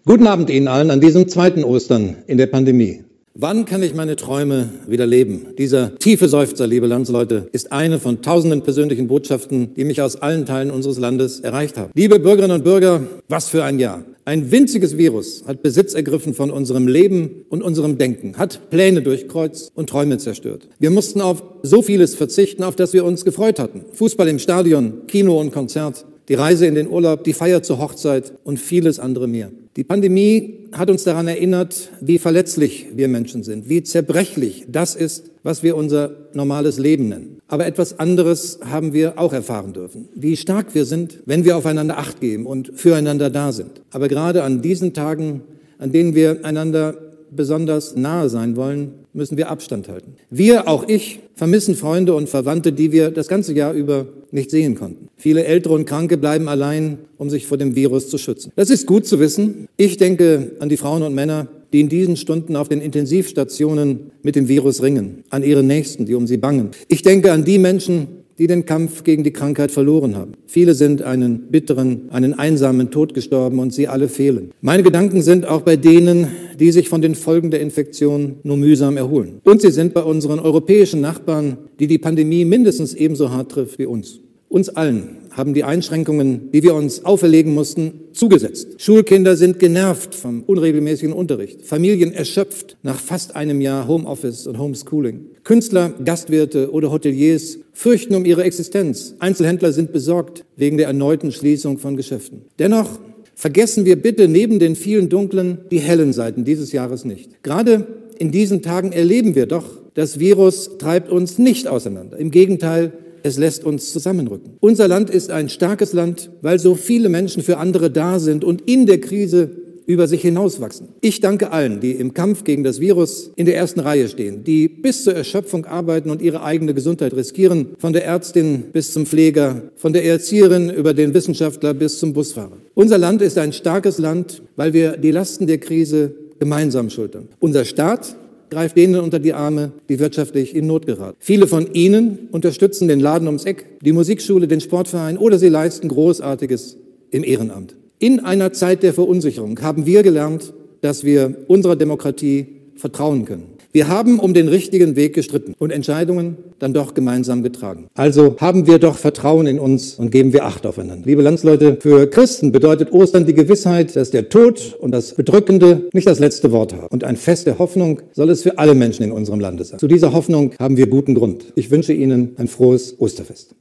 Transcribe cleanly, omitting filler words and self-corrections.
Guten Abend Ihnen allen an diesem zweiten Ostern in der Pandemie. Wann kann ich meine Träume wieder leben? Dieser tiefe Seufzer, liebe Landsleute, ist eine von tausenden persönlichen Botschaften, die mich aus allen Teilen unseres Landes erreicht haben. Liebe Bürgerinnen und Bürger, was für ein Jahr. Ein winziges Virus hat Besitz ergriffen von unserem Leben und unserem Denken, hat Pläne durchkreuzt und Träume zerstört. Wir mussten auf so vieles verzichten, auf das wir uns gefreut hatten. Fußball im Stadion, Kino und Konzert, die Reise in den Urlaub, die Feier zur Hochzeit und vieles andere mehr. Die Pandemie hat uns daran erinnert, wie verletzlich wir Menschen sind, wie zerbrechlich das ist, was wir unser normales Leben nennen. Aber etwas anderes haben wir auch erfahren dürfen, wie stark wir sind, wenn wir aufeinander Acht geben und füreinander da sind. Aber gerade an diesen Tagen, an denen wir einander besonders nahe sein wollen, müssen wir Abstand halten. Wir, auch ich, vermissen Freunde und Verwandte, die wir das ganze Jahr über nicht sehen konnten. Viele Ältere und Kranke bleiben allein, um sich vor dem Virus zu schützen. Das ist gut zu wissen. Ich denke an die Frauen und Männer, die in diesen Stunden auf den Intensivstationen mit dem Virus ringen, an ihre Nächsten, die um sie bangen. Ich denke an die Menschen, die den Kampf gegen die Krankheit verloren haben. Viele sind einen bitteren, einen einsamen Tod gestorben und sie alle fehlen. Meine Gedanken sind auch bei denen, die sich von den Folgen der Infektion nur mühsam erholen. Und sie sind bei unseren europäischen Nachbarn, die die Pandemie mindestens ebenso hart trifft wie uns. Uns allen haben die Einschränkungen, die wir uns auferlegen mussten, zugesetzt. Schulkinder sind genervt vom unregelmäßigen Unterricht, Familien erschöpft nach fast einem Jahr Homeoffice und Homeschooling. Künstler, Gastwirte oder Hoteliers fürchten um ihre Existenz. Einzelhändler sind besorgt wegen der erneuten Schließung von Geschäften. Dennoch vergessen wir bitte neben den vielen dunklen die hellen Seiten dieses Jahres nicht. Gerade in diesen Tagen erleben wir doch, das Virus treibt uns nicht auseinander. Im Gegenteil, es lässt uns zusammenrücken. Unser Land ist ein starkes Land, weil so viele Menschen für andere da sind und in der Krise über sich hinauswachsen. Ich danke allen, die im Kampf gegen das Virus in der ersten Reihe stehen, die bis zur Erschöpfung arbeiten und ihre eigene Gesundheit riskieren, von der Ärztin bis zum Pfleger, von der Erzieherin über den Wissenschaftler bis zum Busfahrer. Unser Land ist ein starkes Land, weil wir die Lasten der Krise gemeinsam schultern. Unser Staat greift denen unter die Arme, die wirtschaftlich in Not geraten. Viele von Ihnen unterstützen den Laden ums Eck, die Musikschule, den Sportverein oder sie leisten Großartiges im Ehrenamt. In einer Zeit der Verunsicherung haben wir gelernt, dass wir unserer Demokratie vertrauen können. Wir haben um den richtigen Weg gestritten und Entscheidungen dann doch gemeinsam getragen. Also haben wir doch Vertrauen in uns und geben wir Acht aufeinander. Liebe Landsleute, für Christen bedeutet Ostern die Gewissheit, dass der Tod und das Bedrückende nicht das letzte Wort haben. Und ein Fest der Hoffnung soll es für alle Menschen in unserem Lande sein. Zu dieser Hoffnung haben wir guten Grund. Ich wünsche Ihnen ein frohes Osterfest.